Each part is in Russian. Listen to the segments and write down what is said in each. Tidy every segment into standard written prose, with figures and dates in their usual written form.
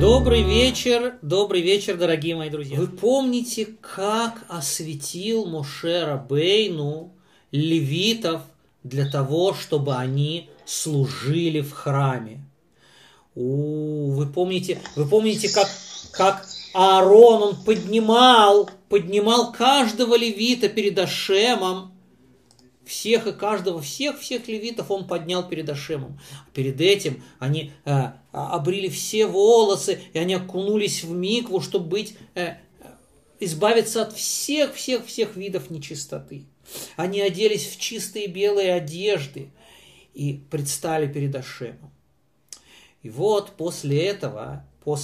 добрый вечер, дорогие мои друзья. Вы помните, как осветил Моше Рабейну левитов для того, чтобы они служили в храме? Вы помните, как Аарон, он поднимал каждого левита перед Ашемом, всех левитов он поднял перед Ашемом. Перед этим они обрили все волосы, и они окунулись в микву, чтобы избавиться от всех видов нечистоты. Они оделись в чистые белые одежды и предстали перед Ашемом. И вот после этого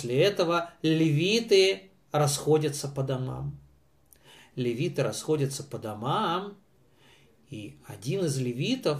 левиты расходятся по домам. И один из левитов,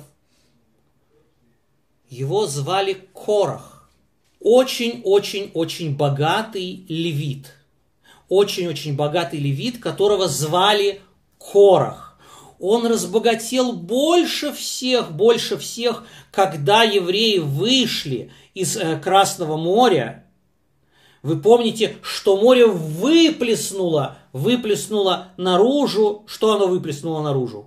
его звали Корах. Очень богатый левит. Очень богатый левит, которого звали Корах. Он разбогател больше всех, когда евреи вышли из Красного моря. Вы помните, что море выплеснуло наружу. Что оно выплеснуло наружу?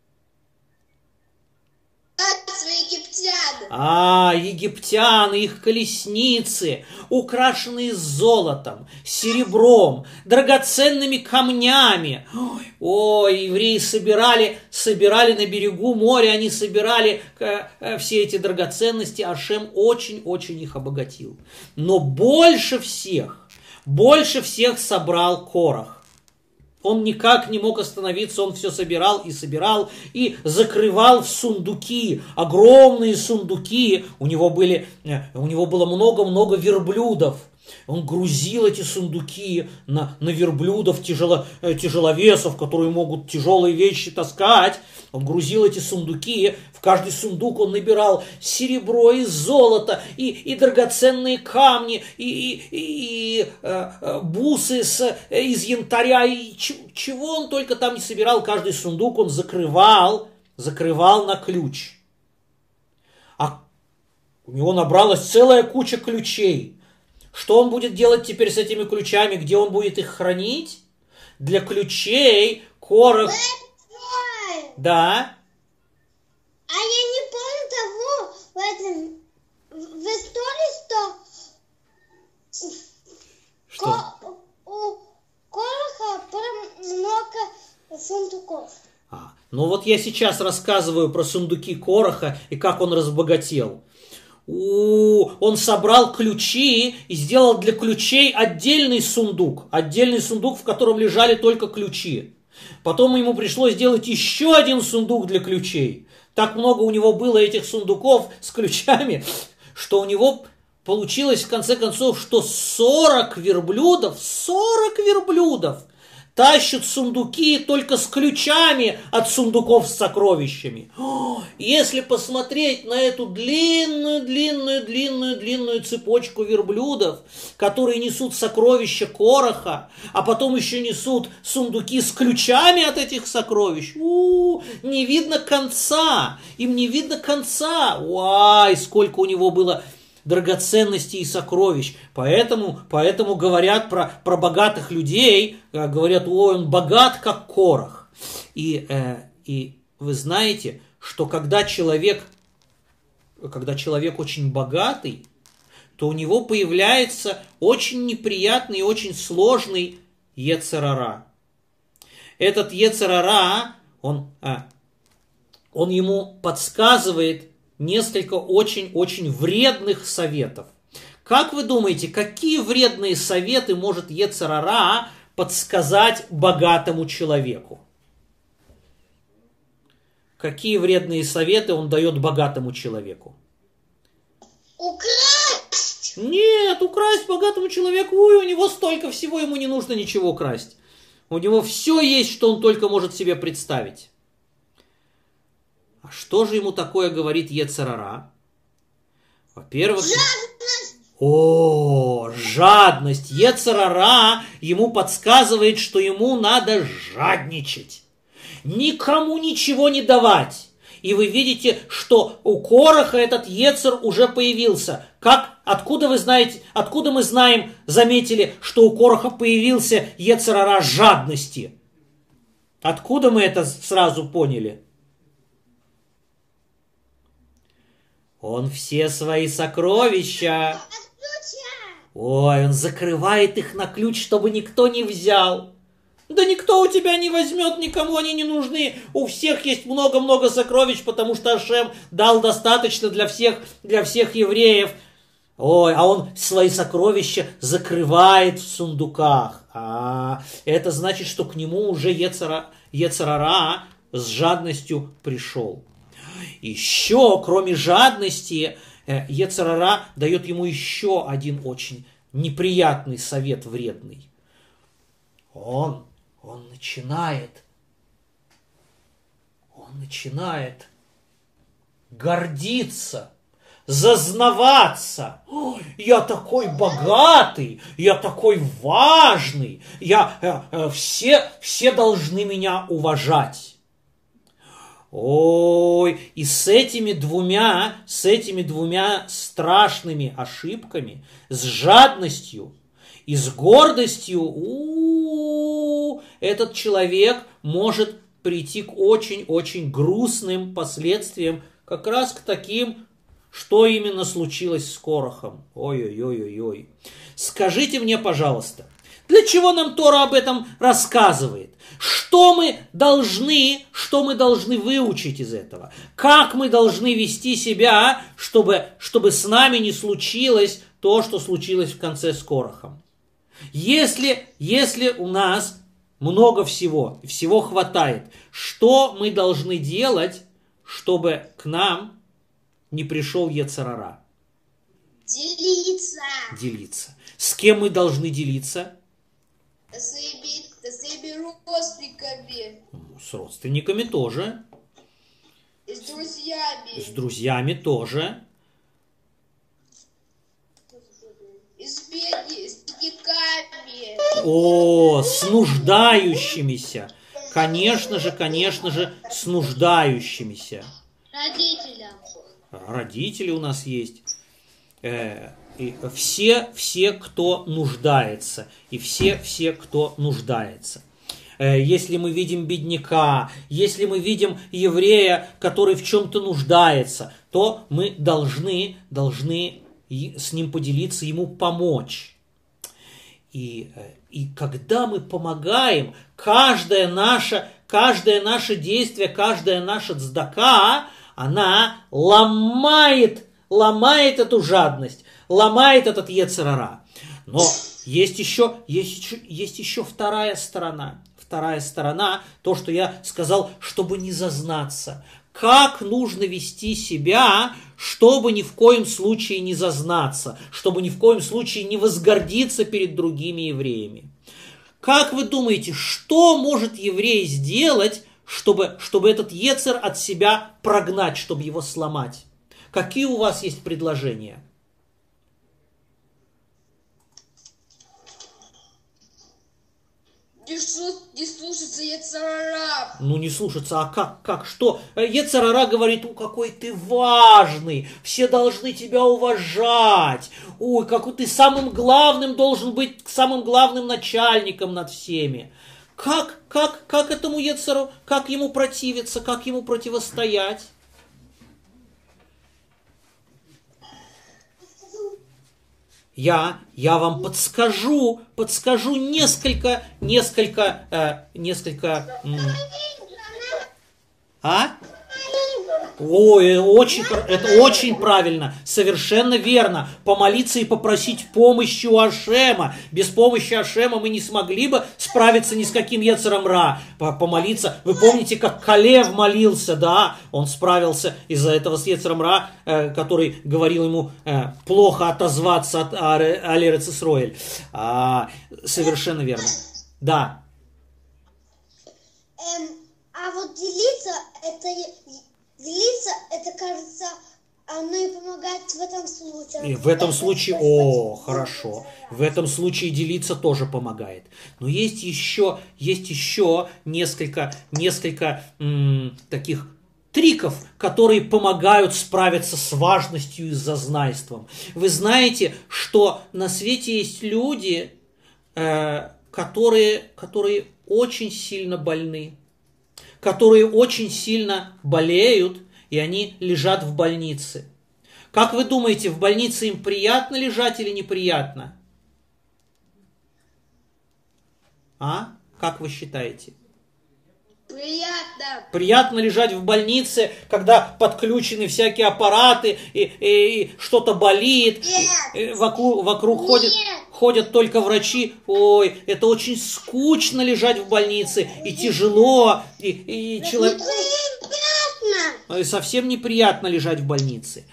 Египтяне, их колесницы, украшенные золотом, серебром, драгоценными камнями. Евреи собирали на берегу моря, они собирали все эти драгоценности, Ашем очень их обогатил. Но больше всех собрал Корах. Он никак не мог остановиться, он все собирал и закрывал в сундуки, огромные сундуки. У него было много верблюдов. Он грузил эти сундуки на верблюдов, тяжеловесов, которые могут тяжелые вещи таскать. Он грузил эти сундуки, в каждый сундук он набирал серебро и золото, и драгоценные камни, и бусы из янтаря, и чего он только там не собирал. Каждый сундук он закрывал на ключ. А у него набралась целая куча ключей. Что он будет делать теперь с этими ключами? Где он будет их хранить? Для ключей Корах... Да. А я не помню в истории, что у Кораха много сундуков. Ну вот я сейчас рассказываю про сундуки Кораха и как он разбогател. Он собрал ключи и сделал для ключей отдельный сундук, в котором лежали только ключи. Потом ему пришлось сделать еще один сундук для ключей. Так много у него было этих сундуков с ключами, что у него получилось в конце концов, что 40 верблюдов тащат сундуки только с ключами от сундуков с сокровищами. Если посмотреть на эту длинную цепочку верблюдов, которые несут сокровища Кораха, а потом еще несут сундуки с ключами от этих сокровищ, не видно конца. Им не видно конца. Сколько у него было драгоценностей и сокровищ. Поэтому говорят про богатых людей, говорят, он богат, как Корах. И вы знаете, что когда человек очень богатый, то у него появляется очень неприятный и очень сложный йецер ара. Этот йецер ара, он ему подсказывает несколько очень вредных советов. Как вы думаете, какие вредные советы может йецер ара подсказать богатому человеку? Какие вредные советы он дает богатому человеку? Украсть! Нет, украсть богатому человеку, у него столько всего, ему не нужно ничего красть. У него все есть, что он только может себе представить. А что же ему такое говорит йецер ара? Во-первых... Жадность! Йецер ара ему подсказывает, что ему надо жадничать. Никому ничего не давать. и вы видите, что у Кораха этот Ецер уже появился. Откуда вы знаете, откуда мы знаем, заметили, что у Кораха появился Ецер ара жадности? Откуда мы это сразу поняли? Он все свои сокровища, ой, он закрывает их на ключ, чтобы никто не взял. Да никто у тебя не возьмет, никому они не нужны. У всех есть много-много сокровищ, потому что Ашем дал достаточно для всех евреев. Ой, а он свои сокровища закрывает в сундуках. Это значит, что к нему уже Ецер ара с жадностью пришел. Еще, кроме жадности, Ецер ара дает ему еще один очень неприятный совет, вредный. Он начинает гордиться, зазнаваться. Ой, я такой богатый, я такой важный, все должны меня уважать. Ой, и с этими двумя страшными ошибками, с жадностью и с гордостью, этот человек может прийти к очень-очень грустным последствиям, как раз к таким, что именно случилось с Корахом. Ой-ой-ой-ой-ой. Скажите мне, пожалуйста, для чего нам Тора об этом рассказывает? Что мы должны выучить из этого? Как мы должны вести себя, чтобы с нами не случилось то, что случилось в конце с Корахом? Если у нас много всего хватает, что мы должны делать, чтобы к нам не пришел Ецер ара? Делиться. С кем мы должны делиться? С родственниками. С родственниками тоже. И с друзьями. С друзьями тоже. И с бедняками. О, с нуждающимися. Конечно же, с нуждающимися. Родители у нас есть. И все, кто нуждается. И все, кто нуждается. Если мы видим бедняка, если мы видим еврея, который в чем-то нуждается, то мы должны с ним поделиться, ему помочь. И когда мы помогаем, каждое наше действие, каждая наша цдака, она ломает эту жадность, ломает этот Ецер ара. Но есть еще вторая сторона. Вторая сторона, то, что я сказал, чтобы не зазнаться. Как нужно вести себя, чтобы ни в коем случае не зазнаться, чтобы ни в коем случае не возгордиться перед другими евреями. Как вы думаете, что может еврей сделать, чтобы этот Ецер от себя прогнать, чтобы его сломать? Какие у вас есть предложения? Не слушаться Ецер ара. Ну, не слушаться, а как, что? Ецер ара говорит, какой ты важный, все должны тебя уважать. Ой, какой ты самым главным должен быть, самым главным начальником над всеми. Как этому Ецеру, как ему противиться, как ему противостоять? Я вам подскажу несколько. Ой, это очень правильно, совершенно верно. Помолиться и попросить помощи у Ашема. Без помощи Ашема мы не смогли бы справиться ни с каким Ецером ра. Помолиться. Вы помните, как Калев молился, да? Он справился из-за этого с Ецером ра, который говорил ему плохо отозваться от Аль-Эрец Исроэль. Совершенно верно. Да. А вот делиться, это, кажется, оно и помогает в этом случае. И в этом случае, хорошо. В этом случае делиться тоже помогает. Но есть еще несколько таких триков, которые помогают справиться с важностью и зазнайством. Вы знаете, что на свете есть люди, которые очень сильно больны, которые очень сильно болеют, и они лежат в больнице. Как вы думаете, в больнице им приятно лежать или неприятно? А? Как вы считаете? Приятно. Приятно лежать в больнице, когда подключены всякие аппараты, и что-то болит, Нет. вокруг Нет. ходят только врачи. Ой, это очень скучно лежать в больнице, и тяжело, и человек... Неприятно. Совсем неприятно лежать в больнице.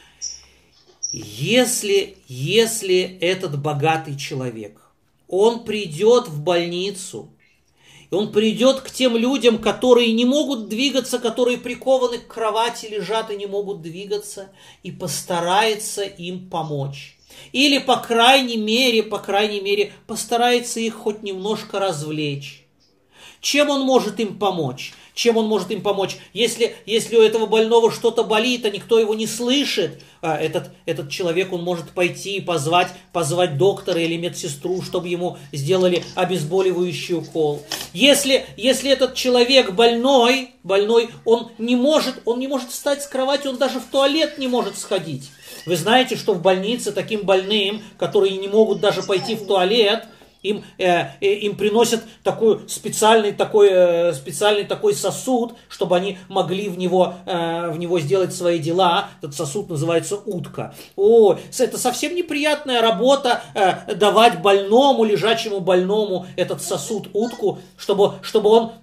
Если этот богатый человек, он придет в больницу, и он придет к тем людям, которые не могут двигаться, которые прикованы к кровати, лежат и не могут двигаться, и постарается им помочь. Или, по крайней мере, постарается их хоть немножко развлечь. Чем он может им помочь? Чем он может им помочь? Если у этого больного что-то болит, а никто его не слышит, этот человек, он может пойти и позвать доктора или медсестру, чтобы ему сделали обезболивающий укол. Если этот человек больной, он не может встать с кровати, он даже в туалет не может сходить. Вы знаете, что в больнице таким больным, которые не могут даже пойти в туалет, им приносят специальный такой сосуд, чтобы они могли в него сделать свои дела. Этот сосуд называется утка. Это совсем неприятная работа, давать лежачему больному этот сосуд, утку, чтобы он...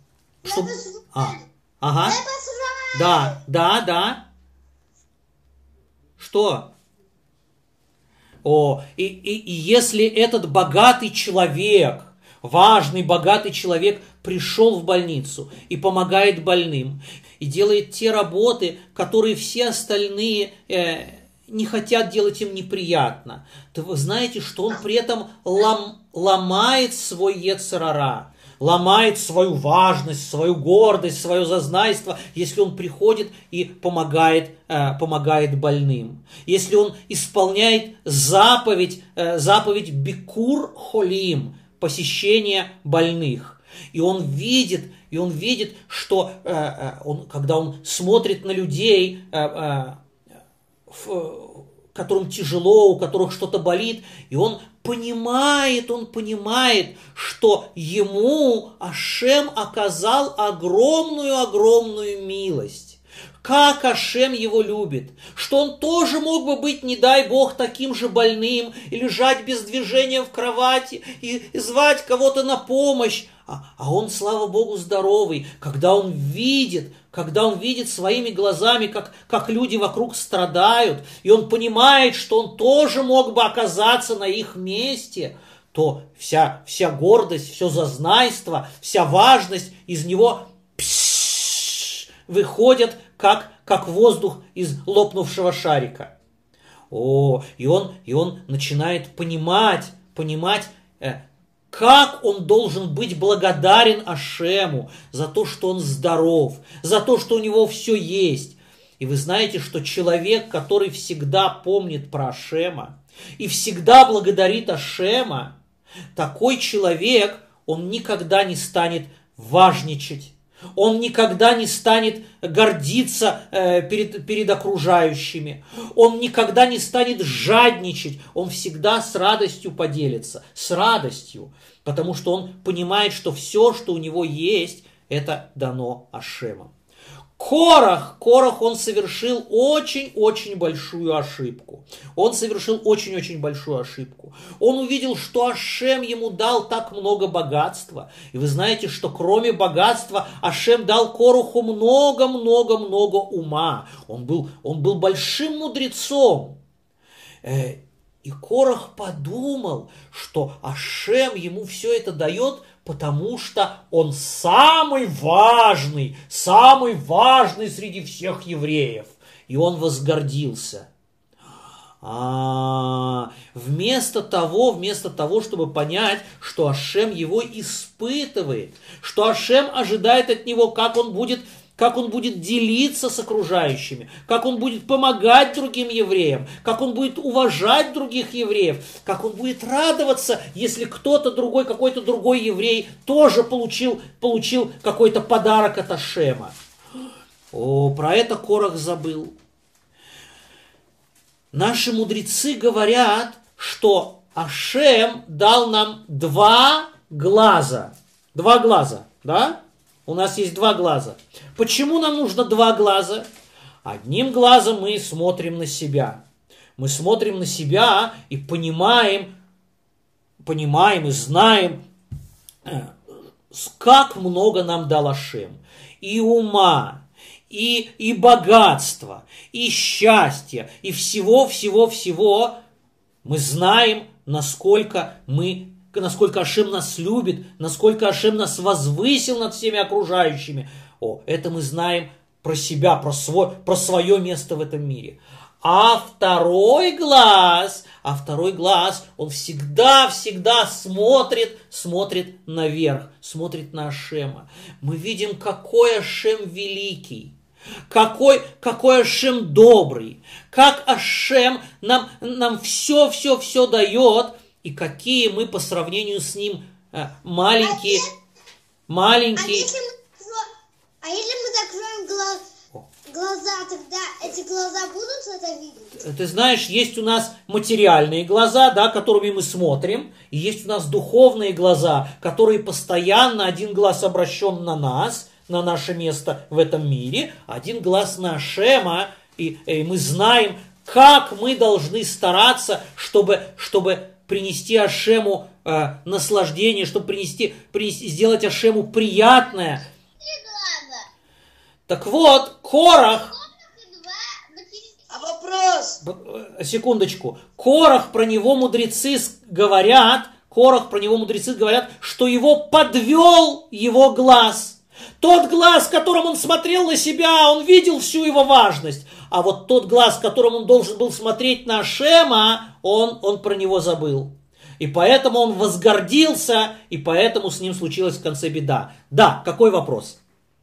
Ага. Да. Что? И если этот богатый человек, важный богатый человек пришел в больницу и помогает больным, и делает те работы, которые все остальные не хотят делать, им неприятно, то вы знаете, что он при этом ломает свой йецер ара, ломает свою важность, свою гордость, свое зазнайство, если он приходит и помогает больным. Если он исполняет заповедь бикур холим, посещение больных. И он видит, что когда он смотрит на людей, которым тяжело, у которых что-то болит, и он понимает, что ему Ашем оказал огромную милость. Как Ашем его любит, что он тоже мог бы быть, не дай Бог, таким же больным, и лежать без движения в кровати, и звать кого-то на помощь, а он, слава Богу, здоровый, когда он видит своими глазами, как люди вокруг страдают, и он понимает, что он тоже мог бы оказаться на их месте, то вся гордость, все зазнайство, вся важность из него выходят, как воздух из лопнувшего шарика. И он начинает понимать, как он должен быть благодарен Ашему за то, что он здоров, за то, что у него все есть. И вы знаете, что человек, который всегда помнит про Ашема и всегда благодарит Ашема, такой человек, он никогда не станет важничать, он никогда не станет гордиться перед окружающими, он никогда не станет жадничать, он всегда с радостью поделится, с радостью, потому что он понимает, что все, что у него есть, это дано Ашемом. Корах, он совершил очень большую ошибку. Он увидел, что Ашем ему дал так много богатства. И вы знаете, что кроме богатства Ашем дал Кораху много ума. Он был большим мудрецом. И Корах подумал, что Ашем ему все это дает, потому что он самый важный среди всех евреев. И он возгордился. Вместо того, чтобы понять, что Ашем его испытывает, что Ашем ожидает от него, как он будет как он будет делиться с окружающими, как он будет помогать другим евреям, как он будет уважать других евреев, как он будет радоваться, если кто-то другой, какой-то другой еврей тоже получил какой-то подарок от Ашема. О, про это Корах забыл. Наши мудрецы говорят, что Ашем дал нам два глаза. Два глаза, да? У нас есть два глаза. Почему нам нужно два глаза? Одним глазом мы смотрим на себя. Мы смотрим на себя и понимаем и знаем, как много нам дал Ашем. И ума, и богатства, и счастья, и всего-всего-всего. Мы знаем, насколько Ашем нас любит, насколько Ашем нас возвысил над всеми окружающими. Это мы знаем про себя, про свое место в этом мире. А второй глаз, он всегда смотрит наверх, смотрит на Ашема. Мы видим, какой Ашем великий, какой Ашем добрый, как Ашем нам все дает, и какие мы по сравнению с ним маленькие. А если мы закроем глаза, тогда эти глаза будут это видеть? Ты знаешь, есть у нас материальные глаза, да, которыми мы смотрим, и есть у нас духовные глаза, которые постоянно, один глаз обращен на нас, на наше место в этом мире, один глаз на Ашема, и мы знаем, как мы должны стараться, чтобы принести Ашему наслаждение, чтобы сделать Ашему приятное. Так вот, Корах... А вопрос? Секундочку. Корах, про него мудрецы говорят, что его подвел его глаз. Тот глаз, которым он смотрел на себя, он видел всю его важность. А вот тот глаз, которым он должен был смотреть на Ашема, он про него забыл. И поэтому он возгордился, и поэтому с ним случилась в конце беда. Да, какой вопрос?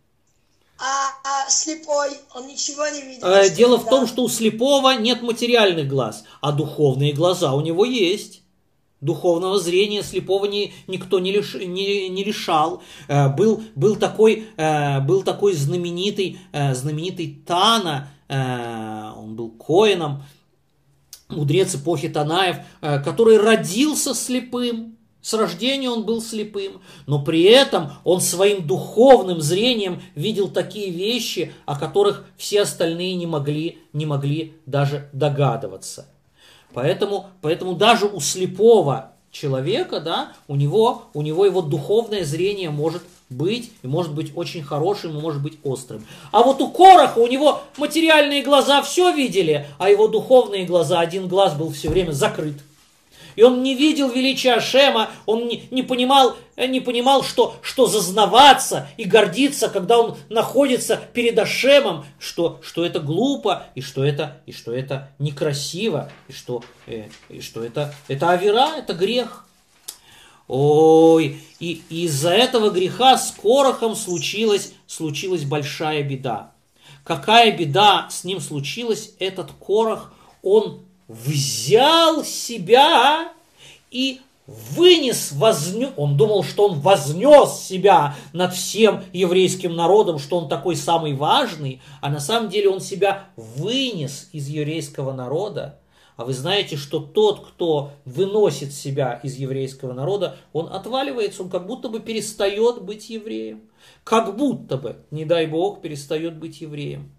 А слепой, он ничего не видит? Дело в том, что у слепого нет материальных глаз, а духовные глаза у него есть. Духовного зрения слепого никто не лишал. Был такой знаменитый Тана, он был коэном, мудрец эпохи Танаев, который родился слепым. С рождения он был слепым, но при этом он своим духовным зрением видел такие вещи, о которых все остальные не могли даже догадываться. Поэтому даже у слепого человека, да, у него его духовное зрение может быть очень хорошим, и может быть острым. А вот у Кораха, у него материальные глаза все видели, а его духовные глаза, один глаз был все время закрыт. И он не видел величия Ашема, он не понимал, что зазнаваться и гордиться, когда он находится перед Ашемом, что это глупо, и что это некрасиво, и что это авира, это грех. Ой, и из-за этого греха с Корахом случилась большая беда. Какая беда с ним случилась? Этот Корах, он взял себя и он думал, что он вознес себя над всем еврейским народом, что он такой самый важный, а на самом деле он себя вынес из еврейского народа. А вы знаете, что тот, кто выносит себя из еврейского народа, он отваливается, он как будто бы перестает быть евреем. Как будто бы, не дай Бог, перестает быть евреем.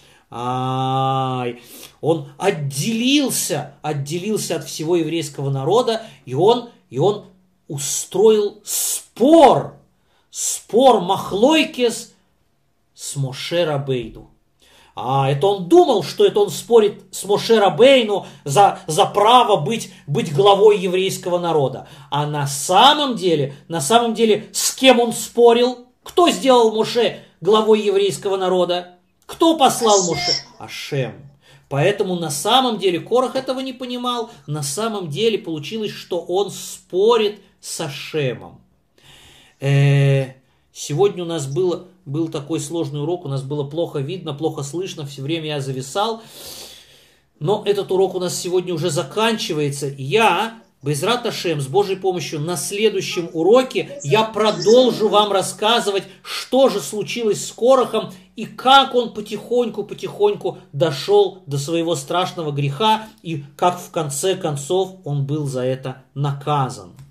Он отделился от всего еврейского народа, и он устроил спор махлойкес с Моше Рабейну. Это он думал, что это он спорит с Моше Рабейну за право быть главой еврейского народа. А на самом деле, с кем он спорил? Кто сделал Моше главой еврейского народа? Кто послал Моше? Ашем. Поэтому на самом деле Корах этого не понимал. На самом деле получилось, что он спорит с Ашемом. Сегодня у нас был такой сложный урок, у нас было плохо видно, плохо слышно, все время я зависал. Но этот урок у нас сегодня уже заканчивается. И я, Бейзрат Ашем, с Божьей помощью, на следующем уроке я продолжу вам рассказывать, что же случилось с Корахом и как он потихоньку дошел до своего страшного греха и как в конце концов он был за это наказан.